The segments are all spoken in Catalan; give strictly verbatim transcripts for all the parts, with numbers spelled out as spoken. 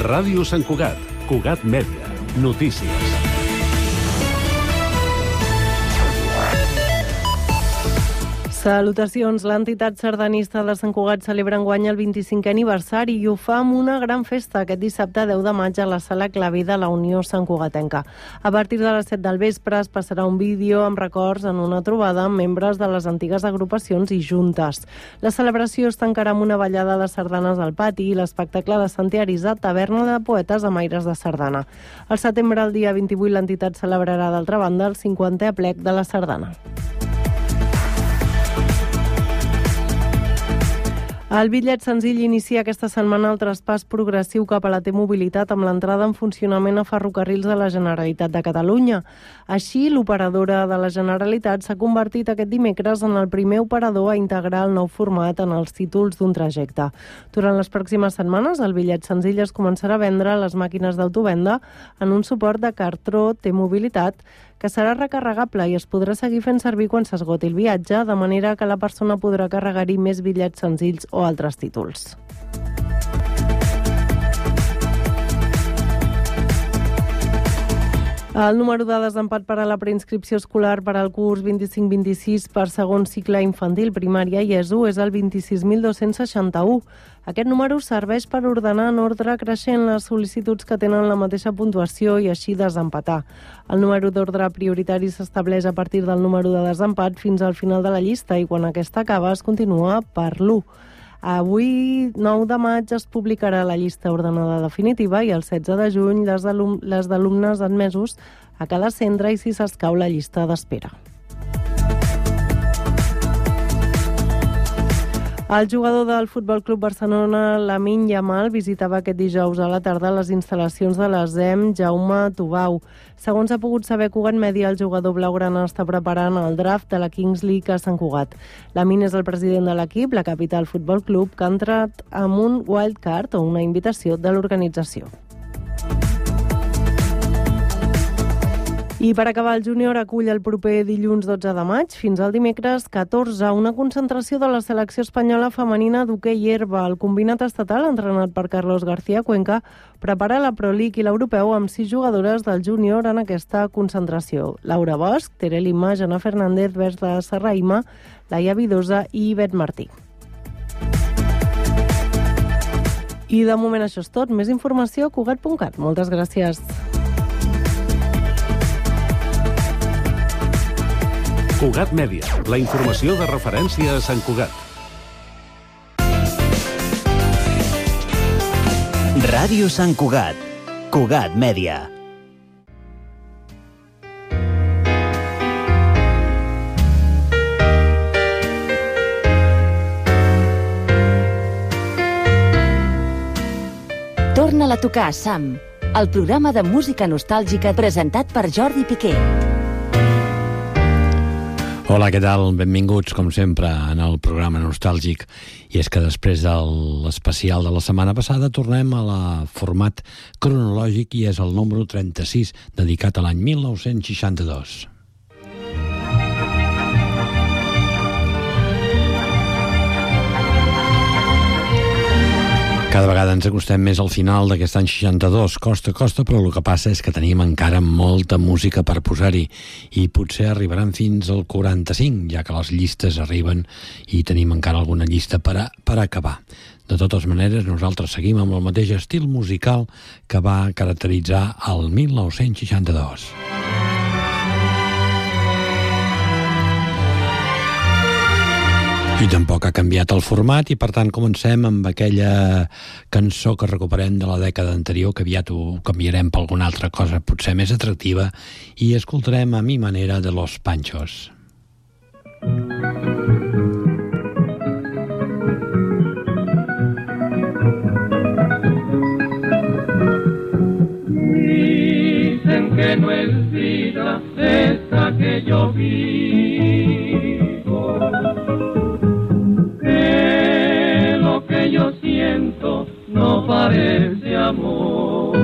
Ràdio Sant Cugat, Cugat Mèdia, notícies. Salutacions. L'entitat sardanista de Sant Cugat celebra enguany el vint-i-cinquè aniversari i ho fa amb una gran festa aquest dissabte deu de maig a la Sala Clavé de la Unió Santcugatenca. A partir de les set del vespre es passarà un vídeo amb records en una trobada amb membres de les antigues agrupacions i juntes. La celebració es tancarà amb una ballada de sardanes al pati i l'espectacle de Sant Arisa, taverna de poetes amb aires de sardana. Al setembre, el dia vint-i-vuit, l'entitat celebrarà d'altra banda el cinquantè aplec de la sardana. El bitllet senzill inicia aquesta setmana el traspàs progressiu cap a la T-Mobilitat amb l'entrada en funcionament a Ferrocarrils de la Generalitat de Catalunya. Així, l'operadora de la Generalitat s'ha convertit aquest dimecres en el primer operador a integrar el nou format en els títols d'un trajecte. Durant les pròximes setmanes, el bitllet senzill es començarà a vendre a les màquines d'autovenda en un suport de cartró T-Mobilitat que serà recarregable i es podrà seguir fent servir quan s'esgoti el viatge, de manera que la persona podrà carregar-hi més bitllets senzills o altres títols. El número de desempat per a la preinscripció escolar per al curs vint-i-cinc vint-i-sis per segon cicle infantil, primària i ESO és el vint-i-sis mil dos-cents seixanta-u. Aquest número serveix per ordenar en ordre creixent les sol·licituds que tenen la mateixa puntuació i així desempatar. El número d'ordre prioritari s'estableix a partir del número de desempat fins al final de la llista i quan aquesta acaba es continua per l'u. Avui, nou de maig, es publicarà la llista ordenada definitiva i el setze de juny les d'alumnes admesos a cada centre i si s'escau la llista d'espera. El jugador del Futbol Club Barcelona, Lamine Yamal, visitava aquest dijous a la tarda les instal·lacions de l'A S E M Jaume Tubau. Segons ha pogut saber Cugat Mèdia, el jugador blaugrana està preparant el draft de la Kings League a Sant Cugat. Lamine és el president de l'equip, la Capital Futbol Club, que ha entrat amb un wildcard o una invitació de l'organització. I per acabar, el júnior acull el proper dilluns dotze de maig fins al dimecres catorze una concentració de la selecció espanyola femenina d'hoquei herba. El combinat estatal, entrenat per Carlos García Cuenca, prepara la Pro League i l'Europeu amb sis jugadores del júnior en aquesta concentració. Laura Bosch, Tere Lima, Jana Fernández, Berta Serraima, Laia Vidosa i Bet Martí. I de moment això és tot. Més informació a cugat punt cat. Moltes gràcies. Cugat Mèdia, la informació de referència a Sant Cugat. Ràdio Sant Cugat, Cugat Mèdia. Torna-la a tocar, Sam, el programa de música nostàlgica presentat per Jordi Piqué. Hola, què tal? Benvinguts, com sempre, en el programa nostàlgic. I és que després de l'especial de la setmana passada tornem a la format cronològic i és el número trenta-sis, dedicat a l'any mil nou-cents seixanta-dos. Cada vegada ens acostem més al final d'aquest any seixanta-dos, costa a costa, però el que passa és que tenim encara molta música per posar-hi i potser arribaran fins al quaranta-cinc, ja que les llistes arriben i tenim encara alguna llista per a, per a acabar. De totes maneres, nosaltres seguim amb el mateix estil musical que va caracteritzar el mil nou-cents seixanta-dos. I tampoc ha canviat el format i, per tant, comencem amb aquella cançó que recuperem de la dècada anterior, que aviat ho canviarem per alguna altra cosa potser més atractiva, i escoltarem A mi manera de Los Panchos. Dicen que no es vida esta que yo vivo, que lo que yo siento no parece amor,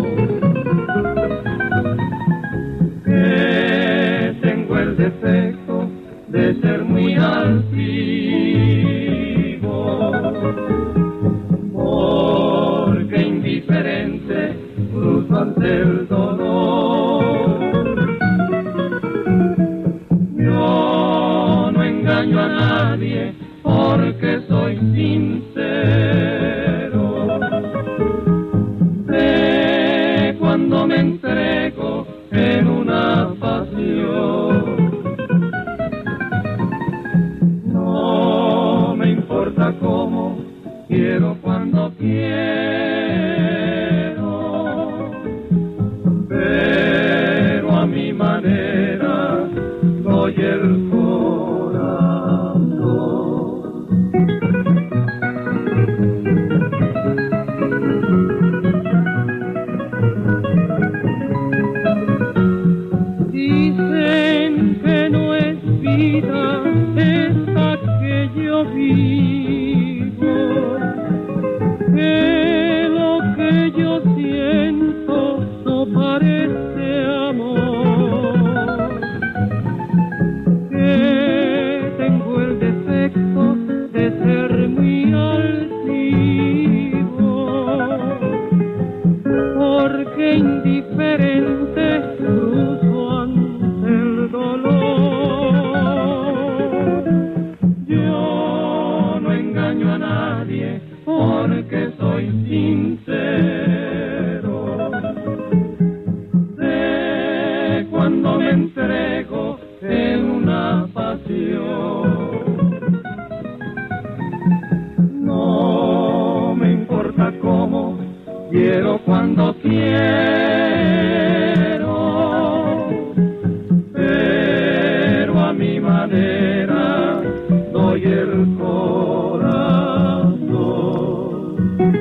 que tengo el defecto de ser muy altivo, porque indiferente ante el dolor. Yo no engaño a nadie porque soy sincero. Sé cuando me entrego en una pasión. No me importa cómo, quiero cuando quiero, pero a mi manera doy el quiero cuando quiero, pero a mi manera doy el corazón.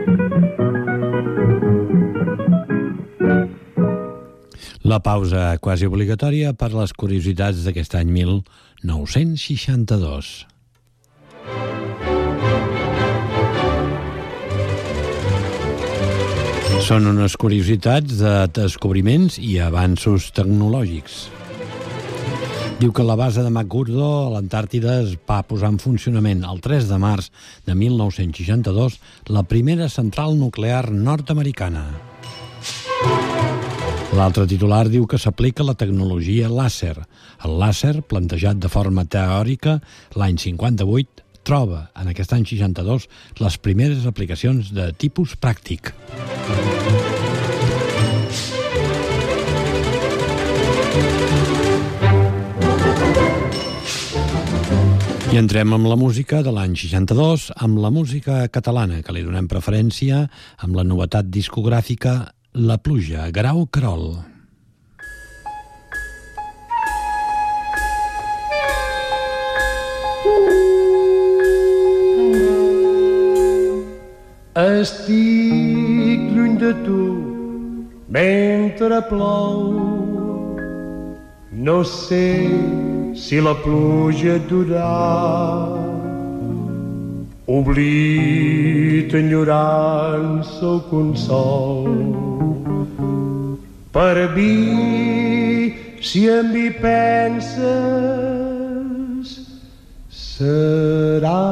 La pausa quasi obligatòria per les curiositats d'aquest any mil nou-cents seixanta-dos. Són unes curiositats de descobriments i avanços tecnològics. Diu que la base de McMurdo a l'Antàrtida es va posar en funcionament el tres de març de mil nou-cents seixanta-dos la primera central nuclear nord-americana. L'altre titular diu que s'aplica la tecnologia làser. El làser, plantejat de forma teòrica l'any cinquanta-vuit, troba en aquest any seixanta-dos les primeres aplicacions de tipus pràctic. I entrem amb la música de l'any seixanta-dos, amb la música catalana, que li donem preferència amb la novetat discogràfica La pluja, Guerau Querol. Estic lluny de tu mentre plou. No sé si la pluja durà. Oblit, enyorança o consol. Per mi, si en mi penses, serà.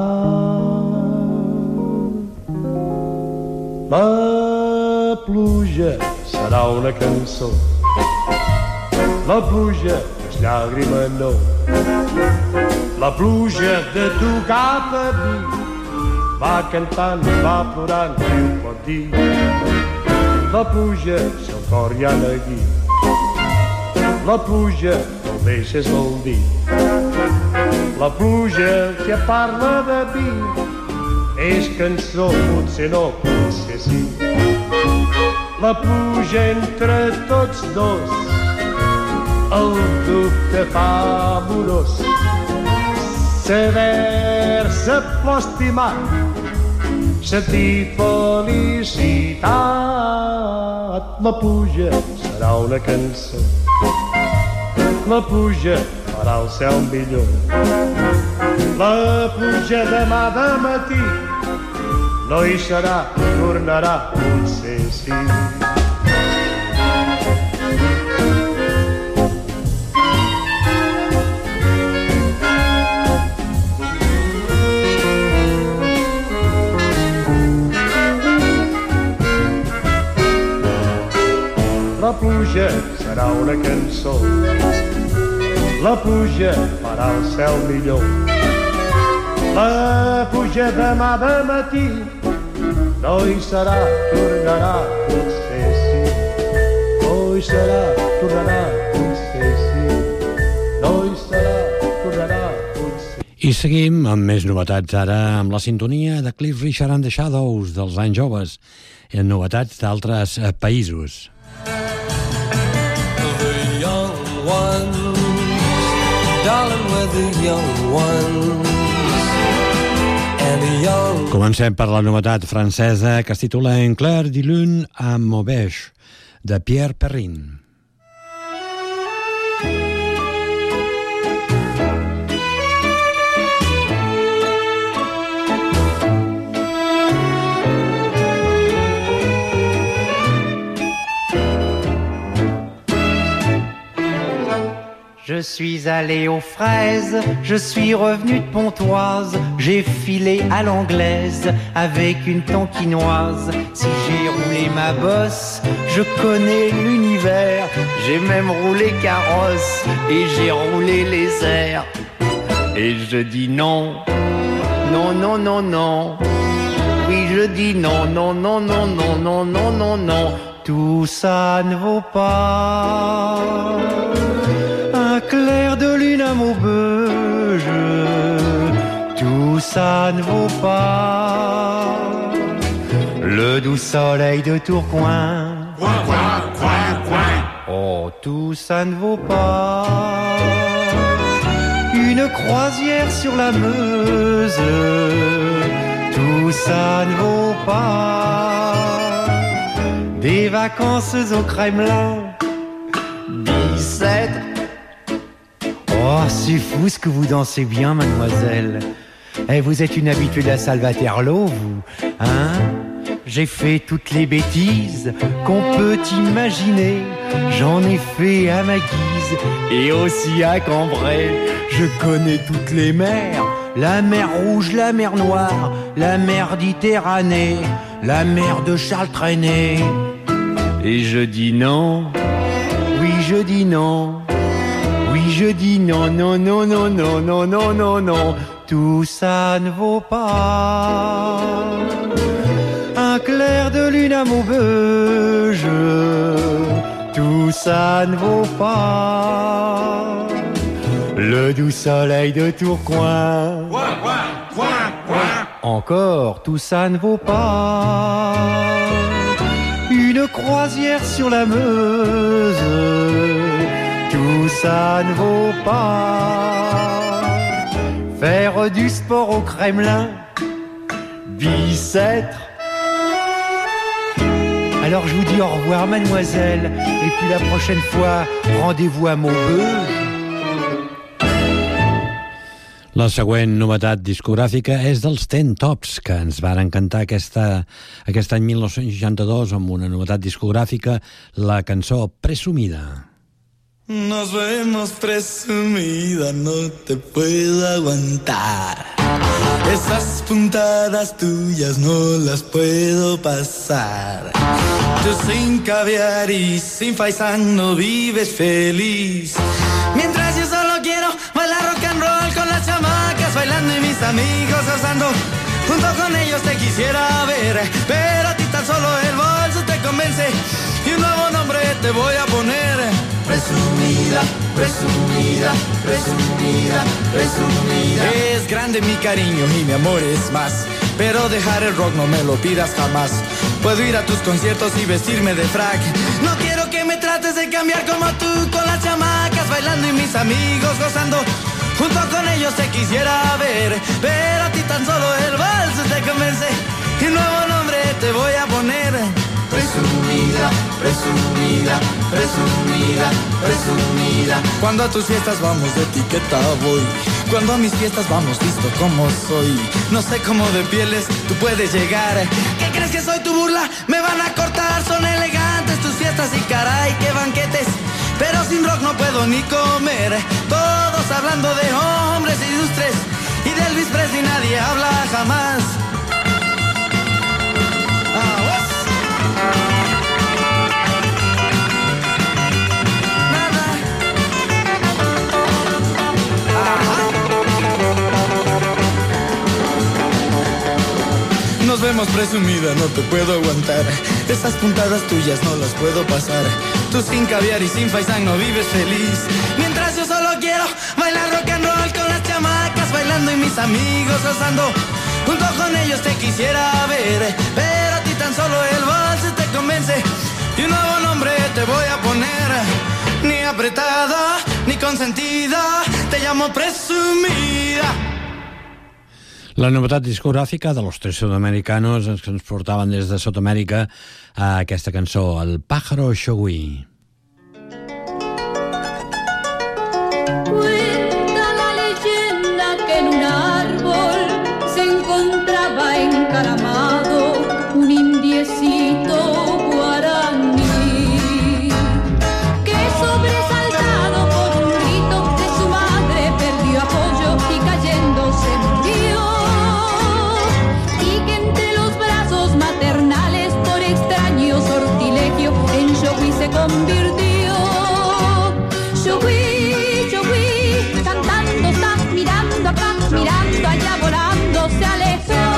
La pluja serà una cançó. La pluja és llàgrima no. La pluja de tu cap a mi va cantant, va plorant, qui ho pot dir? La pluja, si el cor ja negui, la pluja no el deixes vol dir. La pluja que parla de mi és cançó, potser no, potser sí. La pluja entre tots dos, el dubte fa amorós. Saber-se plor estimat, sentir felicitat. La pluja serà una cançó, la pluja farà el cel millor. La pluja demà de matí no hi serà, tornarà, potser sí. pluja serà una cançó. La pluja farà el cel millor. La pluja demà de matí no hi serà, tornarà, potser sí. No hi serà, tornarà, potser sí. No hi serà, tornarà, potser sí. I seguim amb més novetats ara amb la sintonia de Cliff Richard and the Shadows dels anys joves i en novetats d'altres països. The young ones, darling, we're the young ones. And the young... Comencem per la novetat francesa que es titula En clair de lune à Maubeuge, de Pierre Perrin. Je suis allé aux fraises, je suis revenu de Pontoise, j'ai filé à l'anglaise avec une tonkinoise. Si j'ai roulé ma bosse, je connais l'univers, j'ai même roulé carrosse et j'ai roulé les airs. Et je dis non, non, non, non, non. Oui, je dis non, non, non, non, non, non, non, non, non. Tout ça ne vaut pas un clair de lune à Maubeuge. Tout ça ne vaut pas le doux soleil de Tourcoing. Coin, coin, coin, coin. Oh, tout ça ne vaut pas une croisière sur la Meuse. Tout ça ne vaut pas des vacances au Kremlin. Bicêtre. Oh, c'est fou ce que vous dansez bien, mademoiselle. Eh, vous êtes une habituée de la Salvaterlo, vous, hein? J'ai fait toutes les bêtises qu'on peut imaginer. J'en ai fait à ma guise et aussi à Cambrai. Je connais toutes les mers, la mer Rouge, la mer Noire, la mer Méditerranée, la mer de Charles Trenet. Et je dis non, oui je dis non. Oui, je dis non, non, non, non, non, non, non, non, non. Tout ça ne vaut pas un clair de lune à Maubeuge. Tout ça ne vaut pas le doux soleil de Tourcoing. Coin, coin, coin, coin. Encore, tout ça ne vaut pas une croisière sur la Meuse. Tout ça ne vaut pas faire du sport au Kremlin. Bicêtre. Alors je vous dis au revoir, mademoiselle, et puis la prochaine fois, rendez-vous à Maubeuge. La següent novetat discogràfica és dels Ten Tops, que ens van cantar aquesta, aquest any mil nou-cents seixanta-dos amb una novetat discogràfica, la cançó Presumida. Nos vemos, presumida, no te puedo aguantar. Esas puntadas tuyas no las puedo pasar. Tú sin caviar y sin faisán vives feliz. Mientras yo solo quiero bailar rock and roll con las chamacas bailando y mis amigos gozando. Junto con ellos te quisiera ver, pero a ti tan solo el bolso te convence y un nuevo nombre te voy a poner. Presumida, presumida, presumida, presumida. Es grande mi cariño y mi amor es más, pero dejar el rock no me lo pidas jamás. Puedo ir a tus conciertos y vestirme de frac. No quiero que me trates de cambiar como tú, con las chamacas bailando y mis amigos gozando. Junto con ellos te quisiera ver, pero a ti tan solo el vals te convence y un nuevo nombre te voy a poner. Presumida, presumida, presumida, presumida. Cuando a tus fiestas vamos de etiqueta voy, cuando a mis fiestas vamos visto como soy. No sé cómo de pieles tú puedes llegar. ¿Qué crees que soy tu burla? Me van a cortar, son elegantes tus fiestas y caray, qué banquetes. Pero sin rock no puedo ni comer. Todos hablando de hombres ilustres y de Elvis Presley nadie habla jamás. Ah, vemos presumida, no te puedo aguantar. Esas puntadas tuyas no las puedo pasar. Tú sin caviar y sin faisán no vives feliz. Mientras yo solo quiero bailar rock and roll con las chamacas bailando y mis amigos gozando. Junto con ellos te quisiera ver, pero a ti tan solo el vals te convence. Y un nuevo nombre te voy a poner. Ni apretada, ni consentida, te llamo presumida. La novetat discogràfica de los tres sudamericanos que ens portaven des de Sud-amèrica a aquesta cançó, El pájaro Xogui. Cuenta la leyenda que en un árbol se encontraba encaramado un indiecito guaraní que sobresaltado por un grito de su madre perdió apoyo y cayendo se murió. Maternales por extraño sortilegio en Xogui se convirtió. Xogui, Xogui, cantando está, mirando acá, mirando allá, volando se alejó.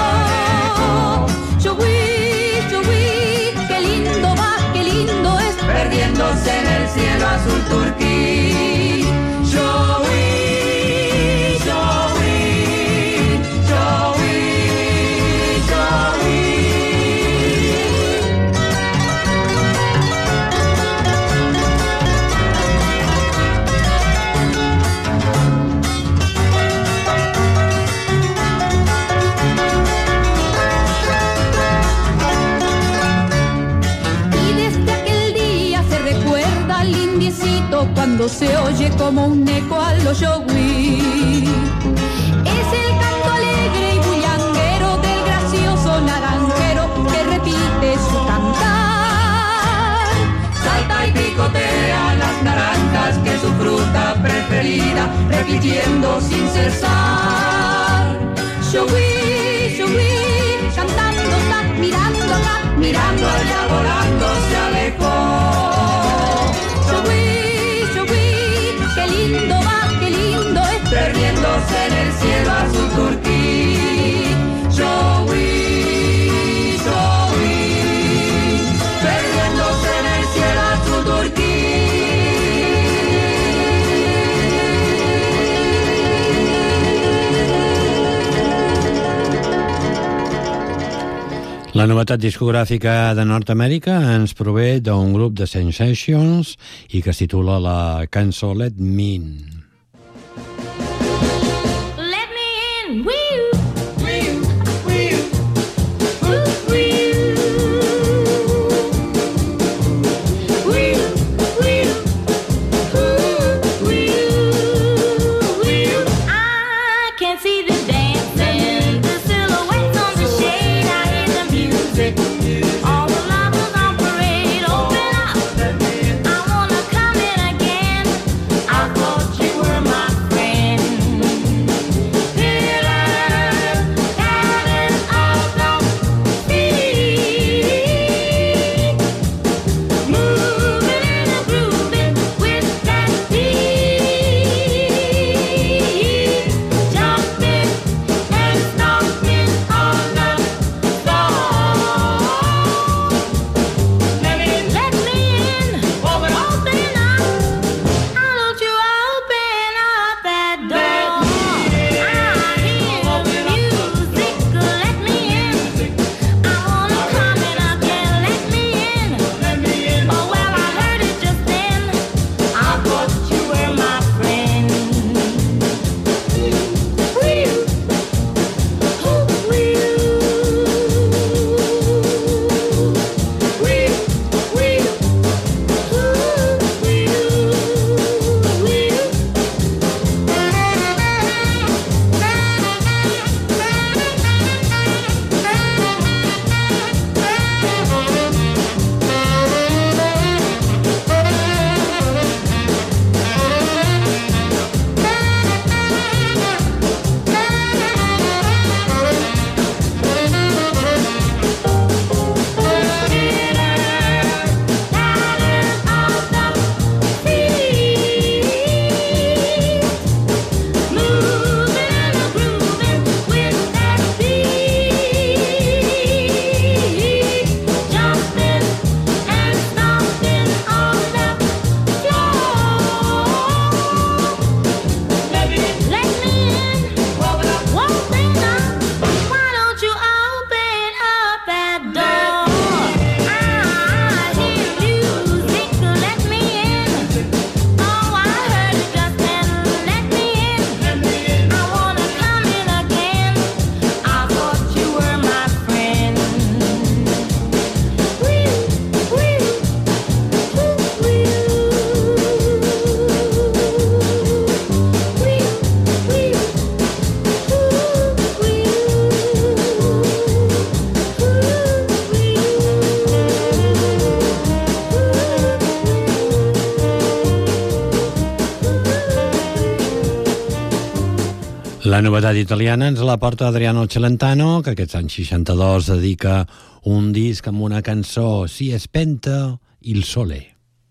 Xogui, Xogui, qué lindo va, qué lindo es, perdiéndose en el cielo azul turquí. Xogui, Xogui, Xogui, Xogui. Cuando se oye como un eco a los Xogui. Es el canto alegre y bullanguero del gracioso naranjero que repite su cantar. Salta y picotea las naranjas que es su fruta preferida, repitiendo sin cesar. Xogui, Xogui, cantando está, mirando acá, mirando allá, volando se alejó. Xogui, qué lindo va, qué lindo es, perdiéndose en el cielo azul turquí. Xogui, Xogui, perdiéndose en el cielo azul turquí. La novetat discogràfica de Nord-amèrica ens prové d'un grup de Sensations i que es titula la cançó Let Me In. Let me in, wee-oo. She La novetat italiana ens la porta Adriano Celentano, que aquest any seixanta-dos dedica un disc amb una cançó, Si è spento il sole.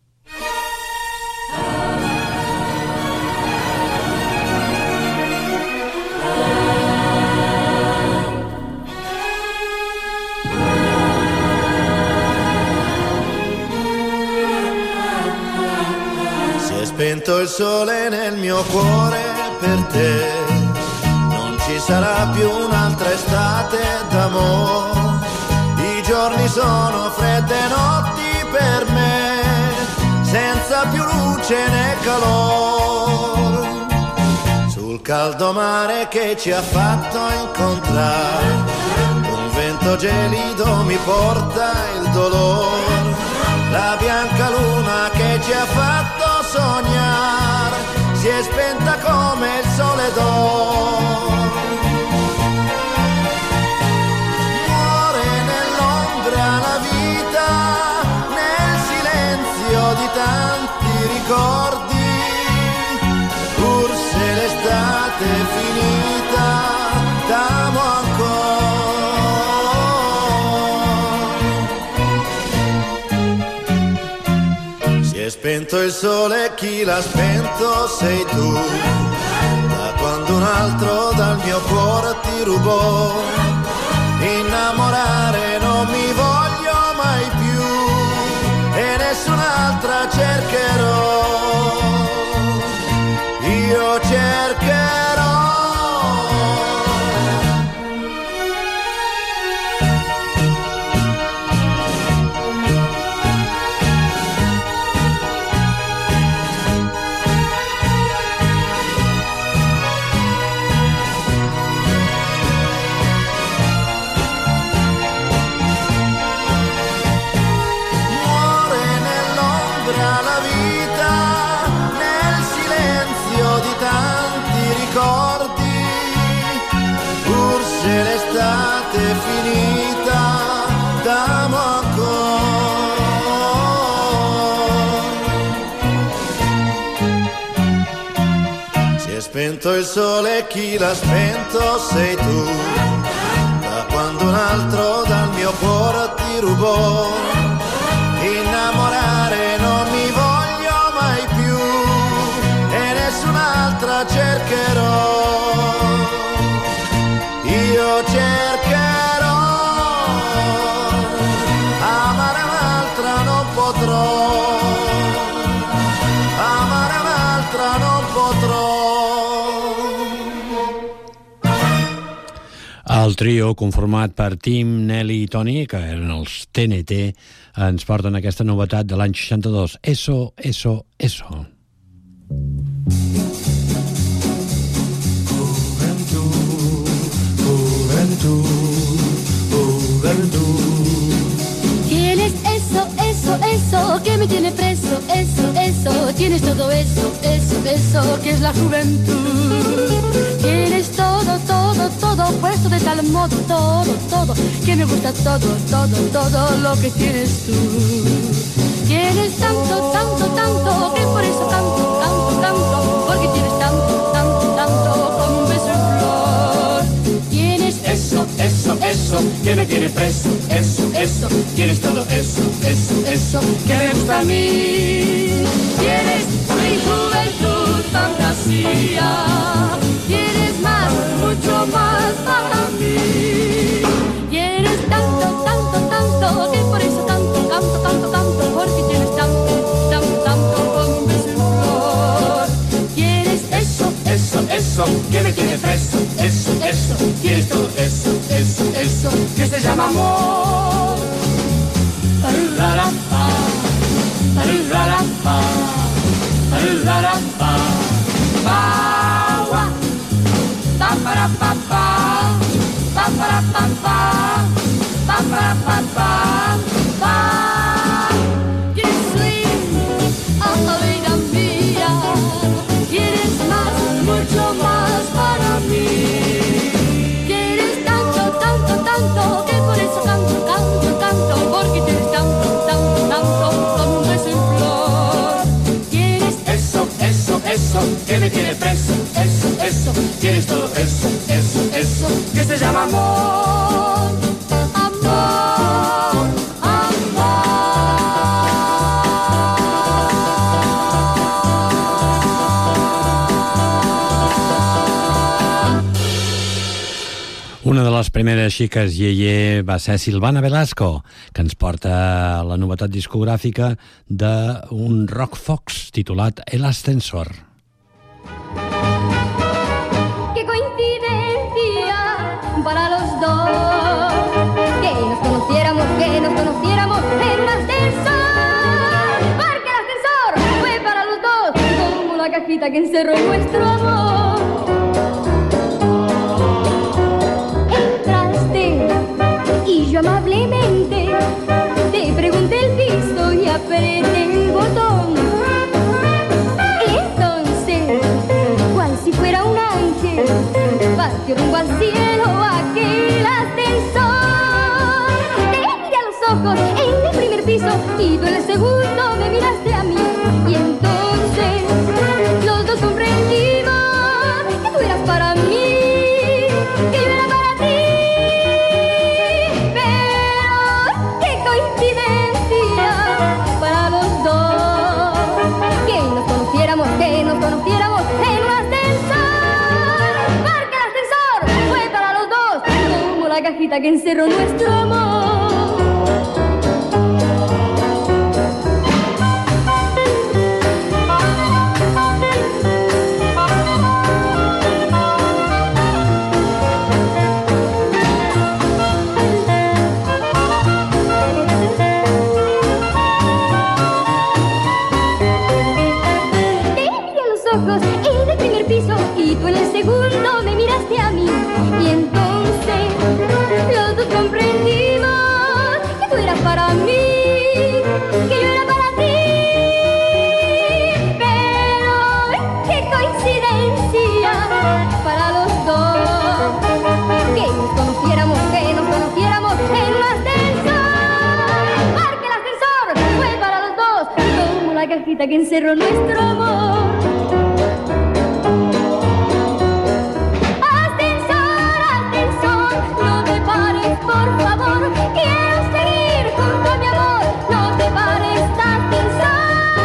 Si è spento il sole nel mio cuore per te, non ci sarà più un'altra estate d'amore. I giorni sono fredde notti per me, senza più luce né calore. Sul caldo mare che ci ha fatto incontrare, un vento gelido mi porta il dolore. La bianca luna che ci ha fatto sognare si è spenta come il sole d'oro. Muore nell'ombra la vita, nel silenzio di tanti ricordi. Pur se l'estate è finita, t'amo ancora. Si è spento il sole, chi l'ha spento sei tu. Da quando un altro dal mio cuore ti rubò, innamorare non mi voglio mai più e nessun'altra cercherò. Io cercherò. Pur se l'estate è finita, t'amo ancora. Si è spento il sole, chi l'ha spento sei tu. Da quando un altro dal mio cuore ti rubò, innamorare non mi voglio mai più e nessun'altra cercherò. Io cercherò, amare un'altra non potrò, amare un'altra non potrò. El trio conformat per Tim, Nelly i Tony, que eren els T N T, ens porten aquesta novetat de l'any seixanta-dos, Eso, Eso, Eso. Tienes eso, eso, eso que me tiene preso, eso, eso, tienes todo eso, eso, eso que es la juventud. Tienes todo, todo, todo puesto de tal modo, todo, todo, que me gusta todo, todo, todo lo que tienes tú. Tienes tanto, tanto, tanto, que por eso canto, canto, canto, porque tienes tanto, tanto, tanto como un beso en flor. Tienes eso, eso, eso, que me tiene preso, eso, eso, tienes todo eso, eso, eso, que me gusta a mí. Tienes mi juventud, fantasía, tienes más, mucho más para mí. Tienes tanto, tanto, tanto, que por eso canto, canto, canto, canto, porque tienes tanto, tanto, tanto como un beso en flor. Tienes eso, eso, eso, que me tiene preso, eso, eso, tienes todo eso, eso, eso, que se llama amor. Pararapa, pararapa, pararapa, pa, pa, para, pa, pa, pa, para, pa, pa, pa, para, pa, pa, pa. Quieres swing, oh vida mía, quieres más, mucho más para mí. Quieres tanto, tanto, tanto, que por eso canto, canto, canto, porque tienes tanto, tanto, tanto, como un beso en flor. Tienes eso, eso, eso, que me tiene preso, eso, eso, tienes Esto, eso, eso, eso, que se llama amor. Amor, amor. Una de les primeres xiques iaié va ser Silvana Velasco, que ens porta la novetat discogràfica d'un rock fox titulat El Ascensor. Qué coincidencia para los dos, que nos conociéramos, que nos conociéramos en un ascensor, porque el ascensor fue para los dos como la cajita que encerró nuestro amor. Y yo amablemente te pregunté el piso y apreté el botón. Entonces, cual si fuera un ángel, partió rumbo al cielo aquel ascensor. Te miré a los ojos en el primer piso y tú en el segundo me miraste a mí. Y entonces los dos comprendimos que tú eras para mí, que yo era para ti. Que nos conociéramos en un ascensor, porque el ascensor fue para los dos como la cajita que encerró nuestro amor. En el primer piso y tú en el segundo me miraste a mí. Y entonces los dos comprendimos que tú eras para mí, que yo era para ti. Pero qué coincidencia para los dos, que nos conociéramos, que nos conociéramos en un ascensor, porque el ascensor fue para los dos como la cajita que encerró nuestro amor. Por favor, quiero seguir junto a mi amor, no te pares, ascensor.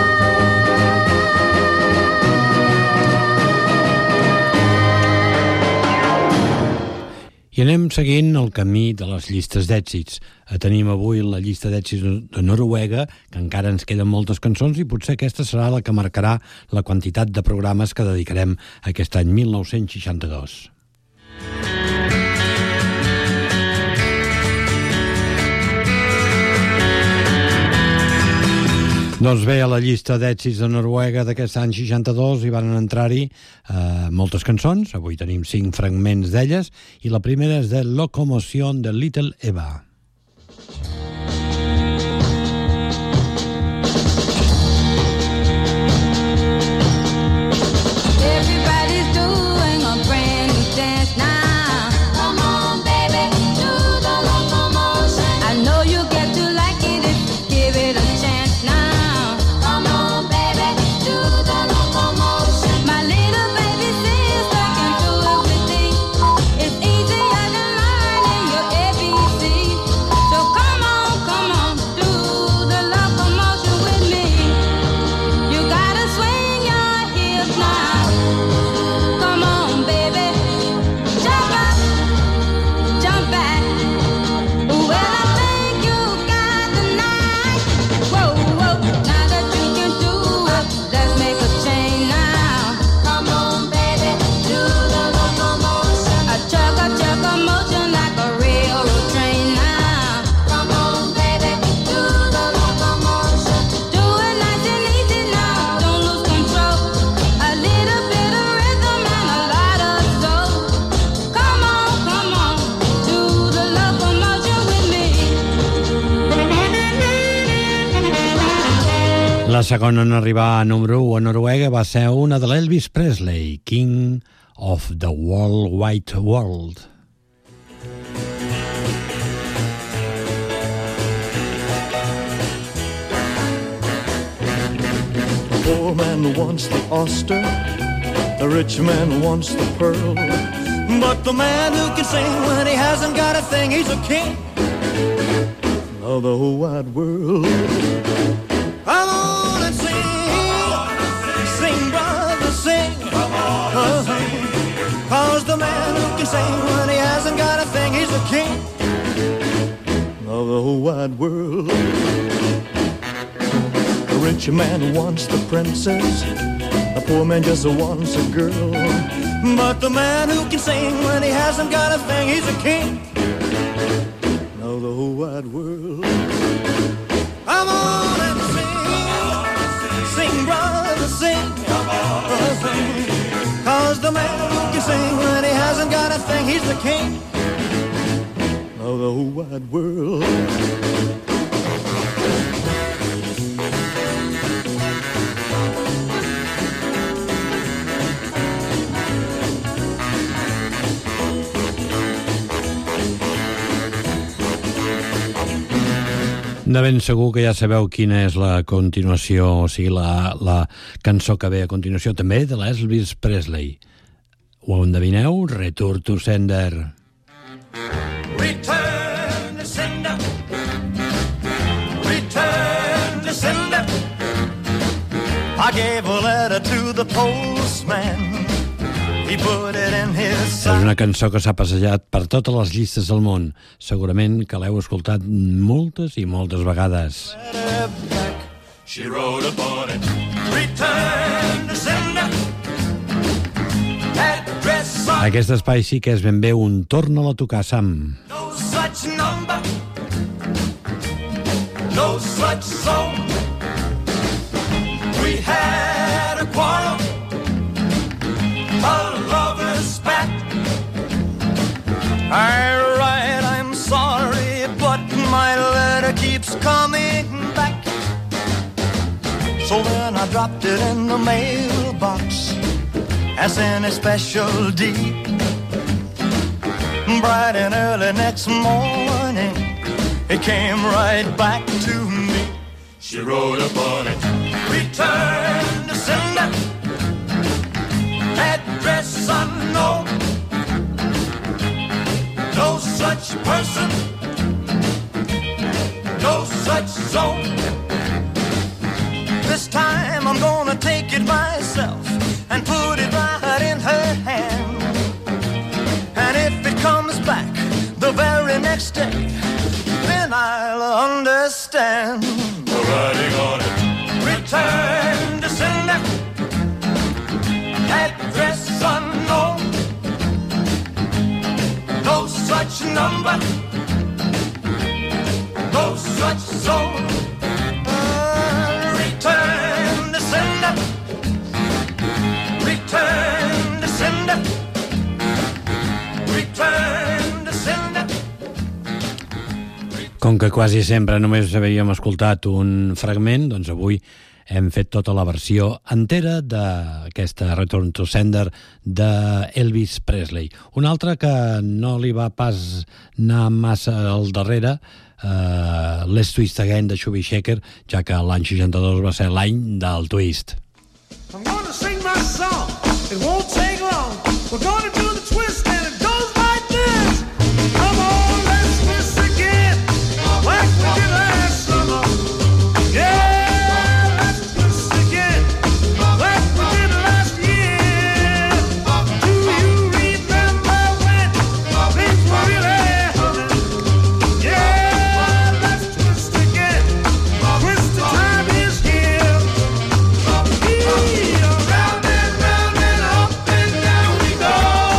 I anem seguint el camí de les llistes d'èxits. Tenim avui la llista d'èxits de Noruega, que encara ens queden moltes cançons, i potser aquesta serà la que marcarà la quantitat de programes que dedicarem aquest any mil nou-cents seixanta-dos. Doncs bé, a la llista d'èxits de Noruega d'aquest any seixanta-dos hi van entrar-hi eh, moltes cançons. Avui tenim cinc fragments d'elles i la primera és de Locomotion de Little Eva. La segona en arribar a número u a Noruega va ser una de l'Elvis Presley, King of the World Wide World. The poor man wants the oyster, the rich man wants the pearl. But the man who can sing when he hasn't got a thing, he's a king of the whole wide world. Come on and sing, sing, brother, sing. Uh-huh. Cause the man who can sing when he hasn't got a thing, he's the king of the whole wide world. The rich man wants the princess, the poor man just wants a girl. But the man who can sing when he hasn't got a thing, he's a king of the whole wide world. Come on and sing, sing, brother, sing. Cause the man who can sing when he hasn't got a thing, he's the king of the whole wide world. De ben segur que ja sabeu quina és la continuació, o sigui, la, la cançó que ve a continuació, també de l'Elvis Presley. Ho endevineu? Return to Sender. Return to sender. Return to sender. I gave a letter to the postman. He put it in his És una cançó que s'ha passejat per totes les llistes del món. Segurament que l'heu escoltat moltes i moltes vegades. She wrote upon it. Return to sender. Address on. Aquest espai sí que és ben bé un torna-la a tocar, Sam. No such number. No such song. We had a quarrel. A lover's spat. I write, I'm sorry, but my letter keeps coming back. So then I dropped it in the mailbox as in a special deed. Bright and early next morning, it came right back to me. She wrote upon it, return to sender. Address unknown. No such person. No such zone. This time I'm gonna take it myself and put it right in her hand. And if it comes back the very next day, then I'll understand. The writing on it. Return to sender. Address unknown. No such number. No such zone. Uh, return to sender. Return to sender. Return to sender. Com que quasi sempre només havíem escoltat un fragment, doncs avui hem fet tota la versió entera d'aquesta Return to Sender d'Elvis Presley. Una altra que no li va pas anar massa al darrere, uh, Let's Twist Again de Chubby Checker, ja que l'any seixanta-dos va ser l'any del twist. I'm gonna sing my song, it won't take long. We're gonna do the twist and it goes like this. Come on, let's twist again, like we did last summer. Yeah! Go!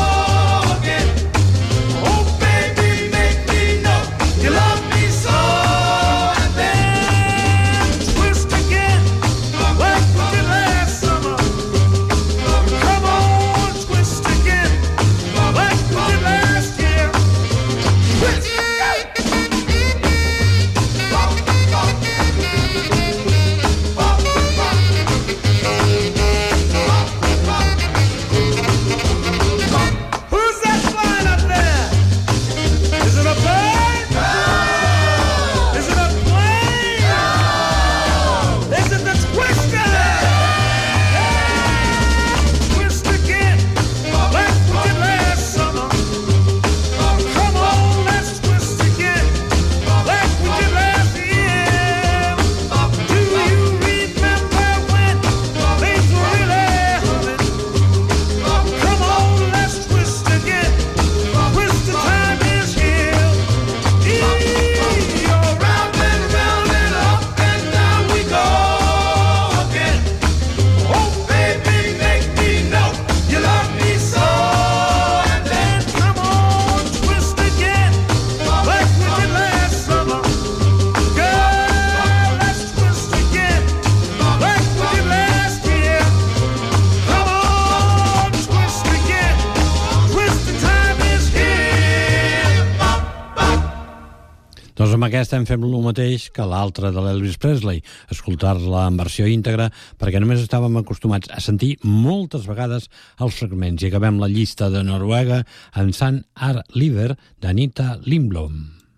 amb aquesta hem fet el mateix que l'altra de l'Elvis Presley, escoltar-la en versió íntegra, perquè només estàvem acostumats a sentir moltes vegades els fragments. I acabem la llista de Noruega en Sant Art Liver d'Anita Lindblom.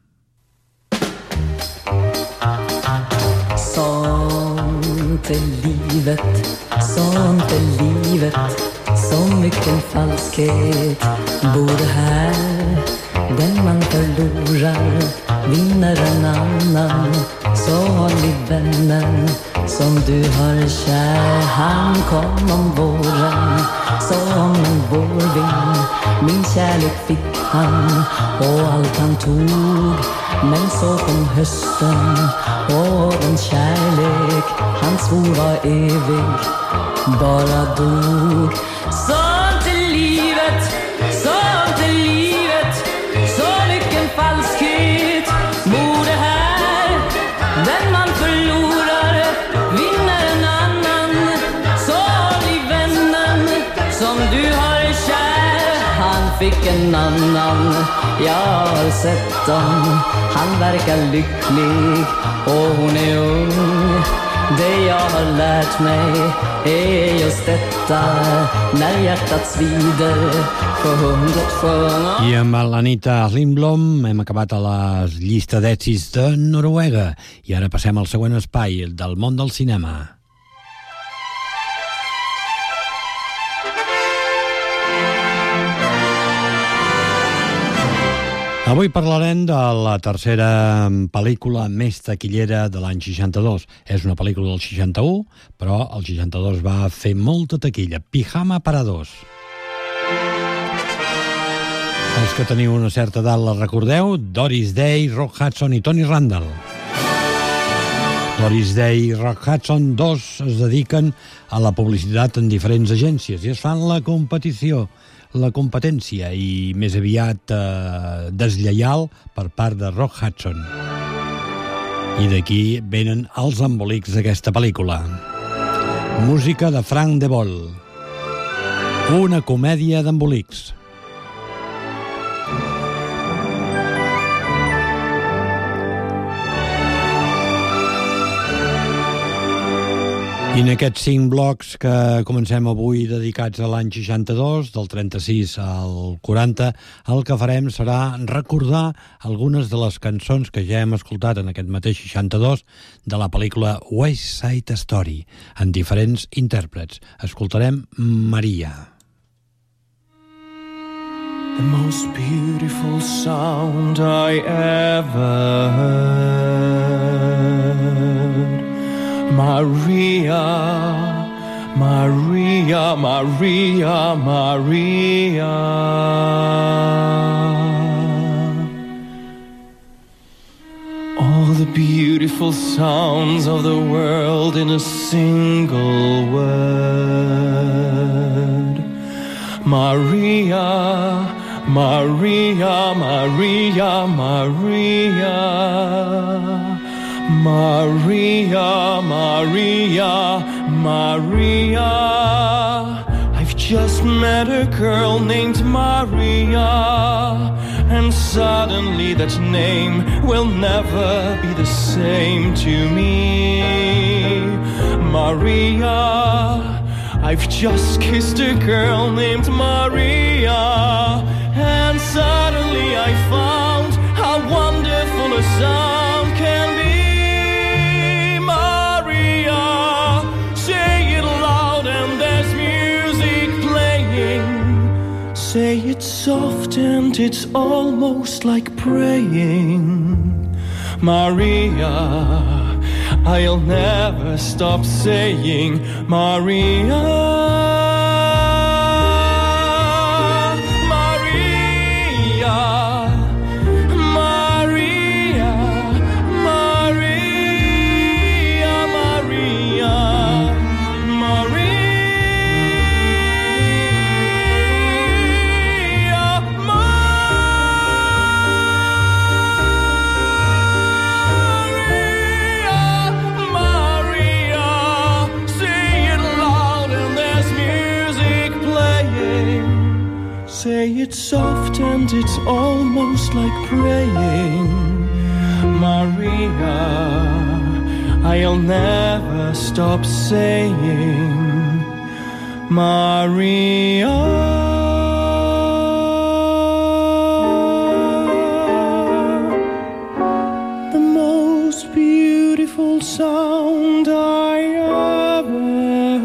Sånt är livet, sånt är livet, så mycket falskhet bor här. Den man förlorar vinner en annan. Så håll i vännen som du har kär. Han kom om våren som en vårvind. Min kärlek fick han och allt han tog. Men så kom hösten och den kärlek han svor var evig bara dog. Sånt är livet, sånt är livet, så mycket falskhet bor det här. Den man förlorar vinner en annan. Så håll i vännen som du har kär. Han fick en annan, jag har sett dem. Han verkar lycklig och hon är ung. Det jag har lärt mig är just detta. När hjärtat svider sjunget sjunga. I amb l'Anita Lindblom hem acabat a la llista d'èxits de Noruega. I ara passem al següent espai, del món del cinema. Avui parlarem de la tercera pel·lícula més taquillera de l'any seixanta-dos. És una pel·lícula del seixanta-u, però el seixanta-dos va fer molta taquilla. Pijama para dos. Els que teniu una certa edat la recordeu? Doris Day, Rock Hudson i Tony Randall. Doris Day i Rock Hudson, dos es dediquen a la publicitat en diferents agències i es fan la competició, la competència i més aviat eh, deslleial per part de Rock Hudson. I d'aquí venen els embolics d'aquesta pel·lícula. Música de Frank De Vol. Una comèdia d'embolics. I en aquests cinc blocs que comencem avui dedicats a l'any seixanta-dos, del trenta-sis al quaranta, el que farem serà recordar algunes de les cançons que ja hem escoltat en aquest mateix seixanta-dos de la pel·lícula West Side Story, en diferents intèrprets. Escoltarem Maria. The most beautiful sound I ever heard. Maria, Maria, Maria, Maria. All the beautiful sounds of the world in a single word. Maria, Maria, Maria, Maria. Maria, Maria, Maria. I've just met a girl named Maria, and suddenly that name will never be the same to me. Maria, I've just kissed a girl named Maria, and suddenly I found how wonderful a sound can be. Say it soft and it's almost like praying. Maria, I'll never stop saying Maria. Say it soft and it's almost like praying. Maria. I'll never stop saying Maria. Sound I ever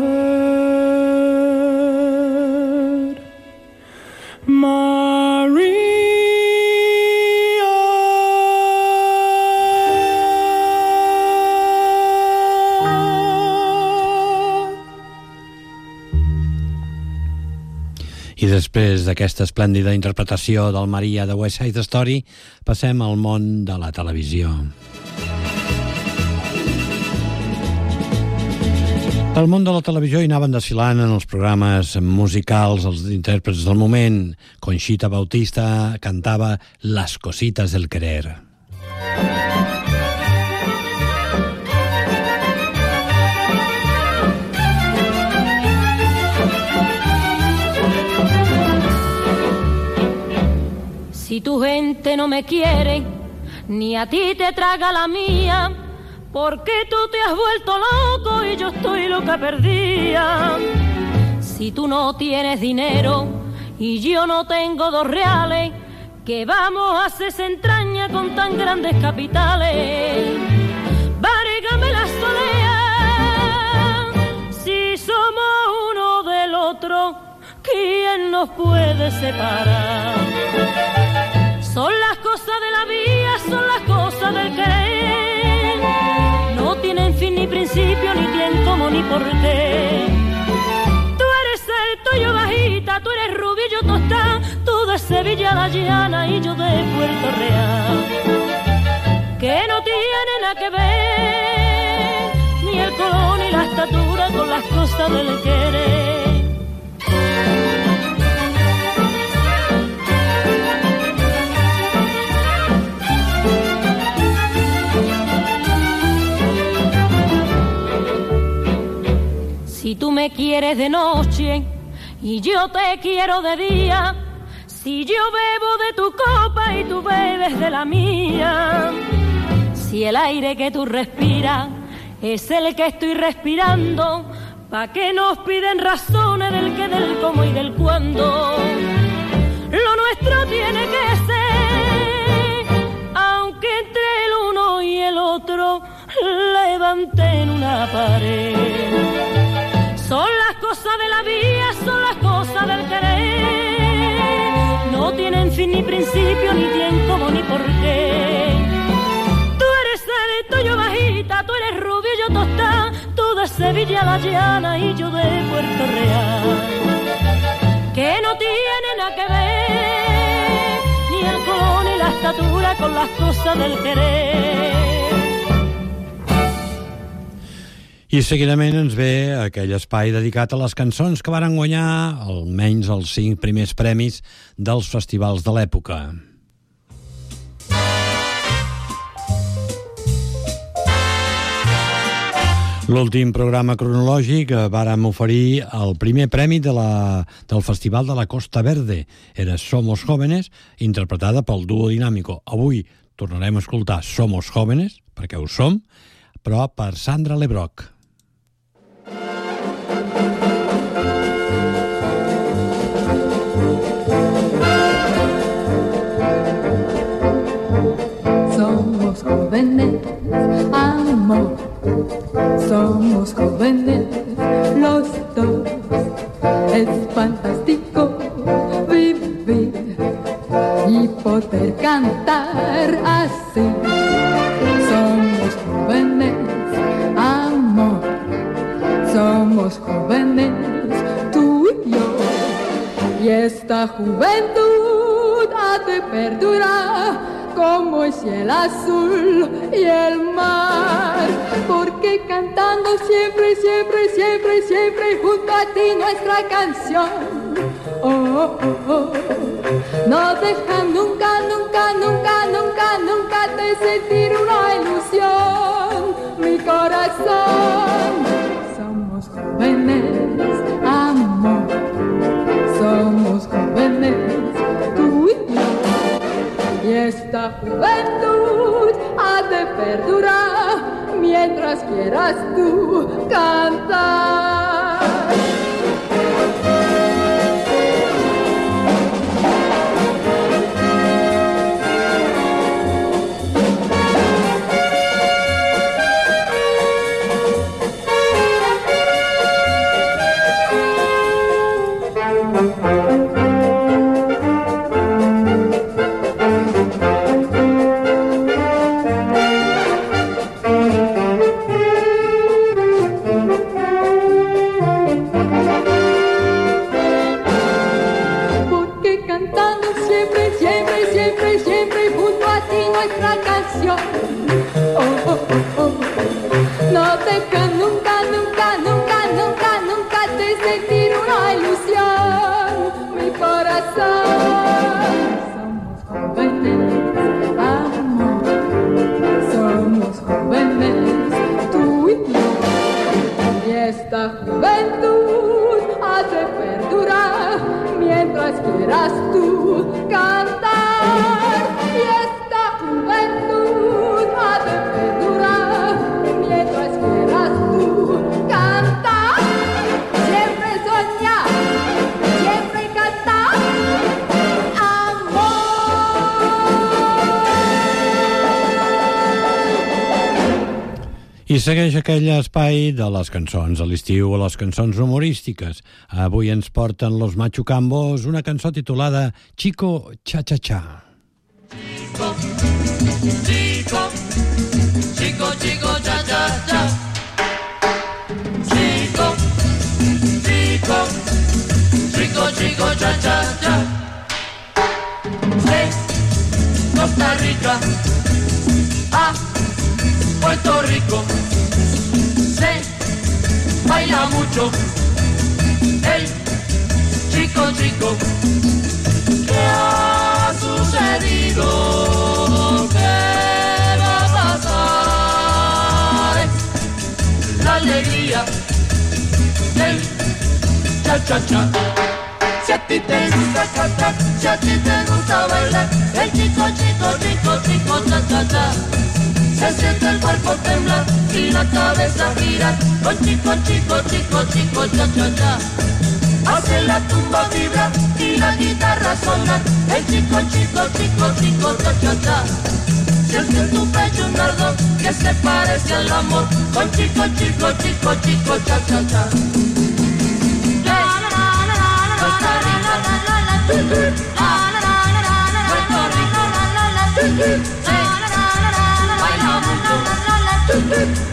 heard, Maria. I després d'aquesta esplèndida interpretació del Maria de West Side Story, passem al món de la televisió. Al món de la televisió hi anaven desfilant en els programes musicals els intèrprets del moment. Conxita Bautista cantava Las cositas del querer. Si tu gente no me quiere, ni a ti te traga la mía, porque tú te has vuelto loco y yo estoy loca perdida. Si tú no tienes dinero y yo no tengo dos reales, ¿qué vamos a hacer se entraña con tan grandes capitales? Bárgame la soledad, si somos uno del otro, ¿quién nos puede separar? Son las cosas de la vida, son las cosas del querer. No tienen fin ni principio, ni tienen cómo ni por qué. Tú eres alto, yo bajita, tú eres rubia, yo tostada, tú de Sevilla la llana y yo de Puerto Real. Que no tiene nada que ver, ni el color ni la estatura con las cosas del querer. Si tú me quieres de noche y yo te quiero de día, si yo bebo de tu copa y tú bebes de la mía, si el aire que tú respiras es el que estoy respirando, ¿pa' qué nos piden razones del qué, del cómo y del cuándo? Lo nuestro tiene que ser, aunque entre el uno y el otro levanten una pared. Son las cosas de la vida, son las cosas del querer. No tienen fin ni principio, ni tienen cómo ni por qué. Tú eres alto, yo bajita, tú eres rubia, yo tostada, tú de Sevilla la llana y yo de Puerto Real. Que no tiene nada que ver, ni el color ni la estatura con las cosas del querer. I seguidament ens ve aquell espai dedicat a les cançons que varen guanyar almenys els cinc primers premis dels festivals de l'època. L'últim programa cronològic vàrem oferir el primer premi de la, del Festival de la Costa Verde. Era Somos Jóvenes, interpretada pel Dúo Dinámico. Avui tornarem a escoltar Somos Jóvenes, perquè ho som, però per Sandra Lebrock. Somos jóvenes, amor. Somos jóvenes los dos. Es fantástico vivir y poder cantar así. Somos jóvenes, amor. Somos jóvenes, tú y yo. Y esta juventud ha de perdurar como el cielo azul y el mar, porque cantando siempre, siempre, siempre, siempre junto a ti nuestra canción, oh, oh, oh, no deja nunca, nunca, nunca, nunca, nunca de sentir una ilusión, mi corazón. Somos jóvenes, amor, somos jóvenes, tú y yo. Y esta juventud ha de perdurar mientras quieras tú cantar. I segueix aquell espai de les cançons a l'estiu o les cançons humorístiques. Avui ens porten los Machucambos una cançó titulada Chico Cha Cha Cha. Chico, chico, chico, chico, cha cha cha. Chico, chico, chico, chico, cha cha cha. De Costa Rica a Puerto Rico se baila mucho el chico chico. ¿Qué ha sucedido? ¿Qué va a pasar? La alegría del cha cha cha. Si a ti te gusta cantar, si a ti te gusta bailar, el chico chico chico chico cha cha cha. Se siente el cuerpo temblar y la cabeza girar con chico, chico, chico, chico, cha, cha, cha. Hace la tumba vibrar y la guitarra sonar. El chico, chico, chico, chico, cha, cha, cha. Siente en tu pecho un ardor que se parece al amor con chico, chico, chico, chico, cha, cha, cha. Costa Rica, Puerto Rico, baila mucho el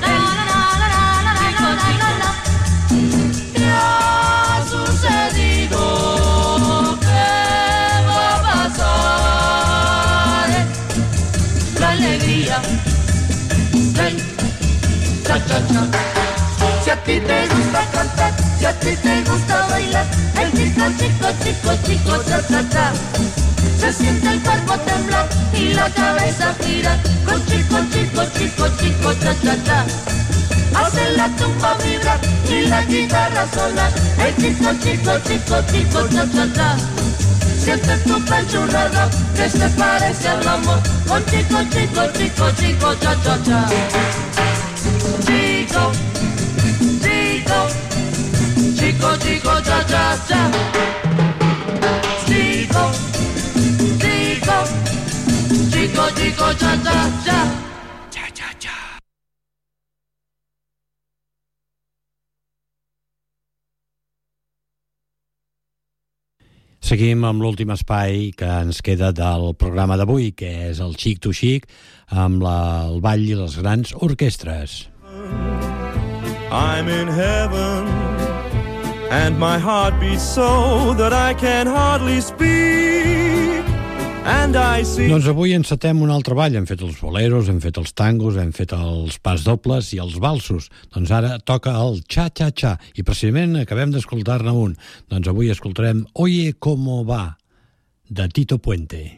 chico chico. ¿Qué ha sucedido? ¿Qué va a pasar? La alegría del cha cha cha. Si a ti te gusta cantar, si a ti te gusta bailar, el chico chico chico chico cha cha cha. Se siente el cuerpo temblar y la cabeza girar con chico, chico, chico, chico, cha, cha, cha. Hace la tumba vibrar y la guitarra sonar. El chico, chico, chico, chico, cha, cha, cha. Siente tu pecho un ardor que se parece al amor con chico, chico, chico, chico, cha, cha, cha. Chico, chico, chico, chico, cha, cha, cha. Chico, chico, chico, cha, cha, cha. Cha, cha, cha. Seguim amb l'últim espai que ens queda del programa d'avui, que és el Chic to Chic, amb la, el ball i les grans orquestres. I'm in heaven and my heart beats so that I can hardly speak. Doncs avui encetem un altre ball. Hem fet els boleros, hem fet els tangos, hem fet els pas dobles i els valsos. Doncs ara toca el cha-cha-cha. I precisament acabem d'escoltar-ne un. Doncs avui escoltarem Oye Cómo Va, de Tito Puente.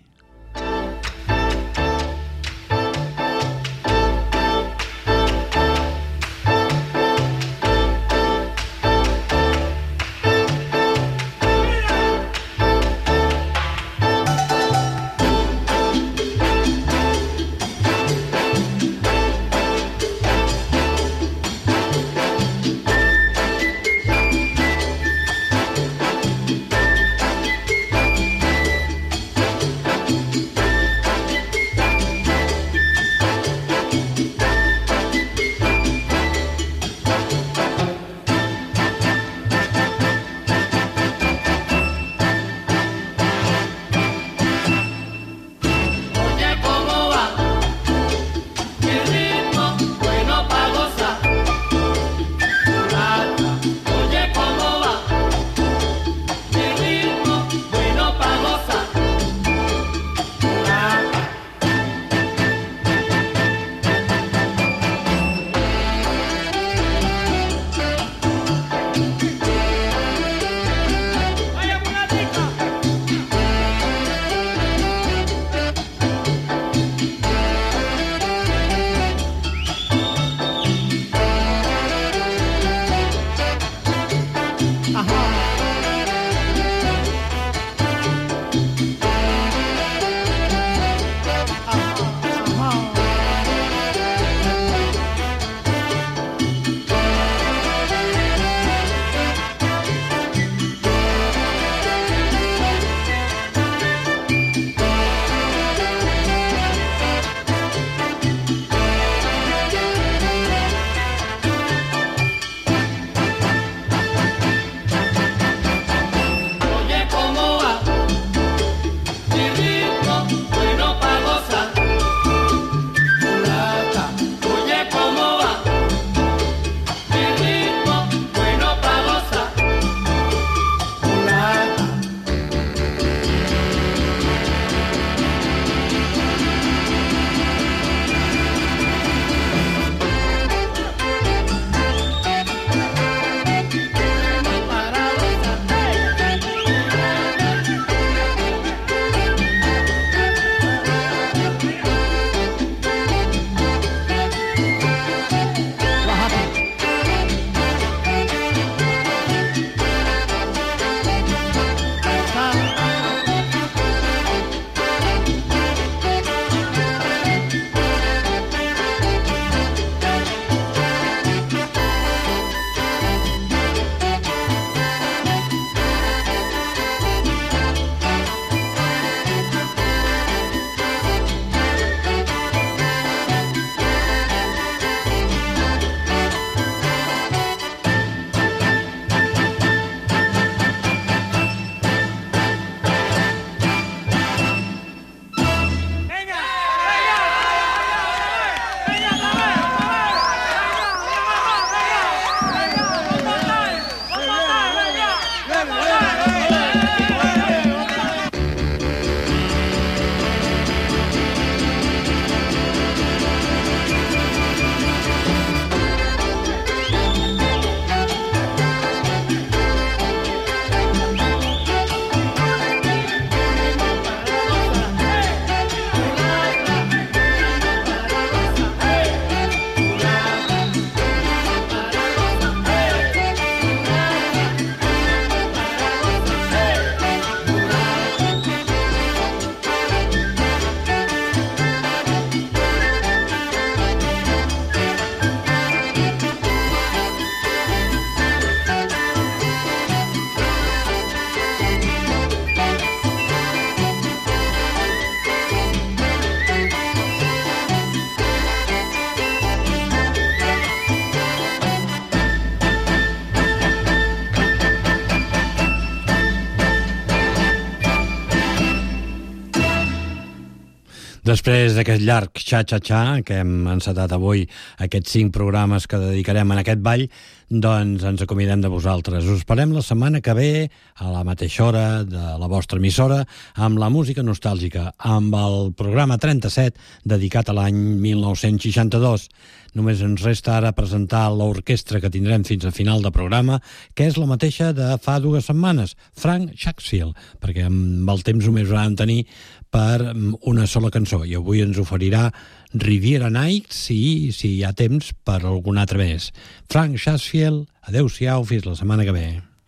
Després d'aquest llarg xa-xa-xa que hem encetat avui, aquests cinc programes que dedicarem a aquest ball, doncs ens acomiadem de vosaltres. Us esperem la setmana que ve, a la mateixa hora de la vostra emissora, amb la música nostàlgica, amb el programa trenta-set dedicat a l'any mil nou-cents seixanta-dos. Només ens resta ara presentar l'orquestra que tindrem fins a final de programa, que és la mateixa de fa dues setmanes, Frank Shackfield, perquè amb el temps només ho vam tenir per una sola cançó, i avui ens oferirà Riviera Nights i, si hi ha temps, per algun altre més. Frank Shackfield, adeu-siau, fins la setmana que ve.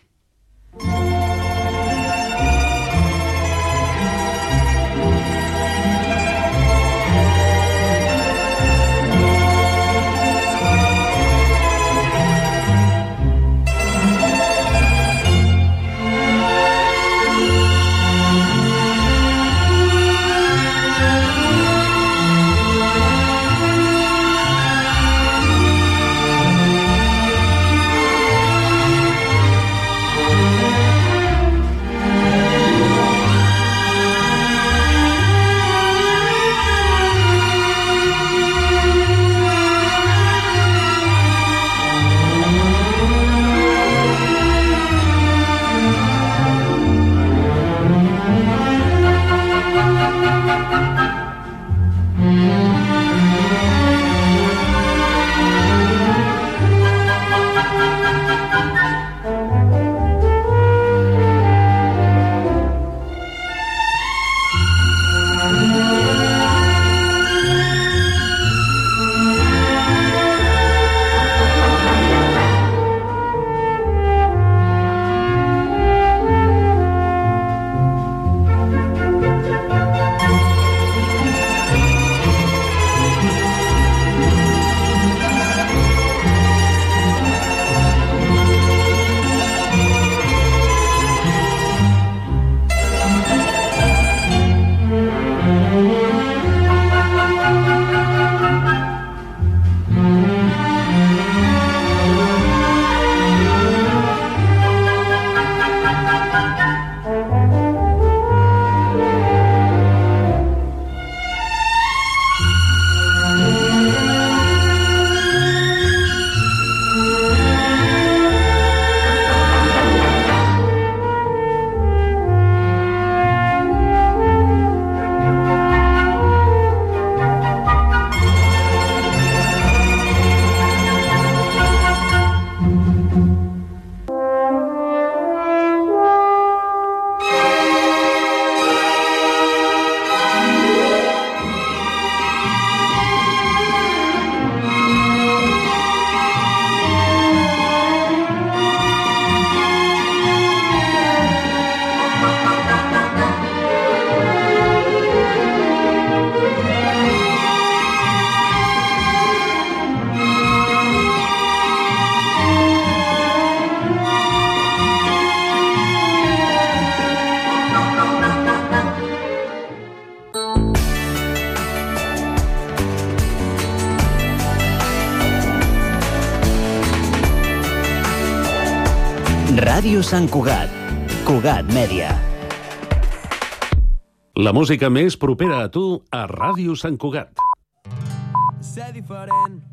Ràdio Sant Cugat, Cugat Mèdia. La música més propera a tu a Ràdio Sant Cugat. Ser diferent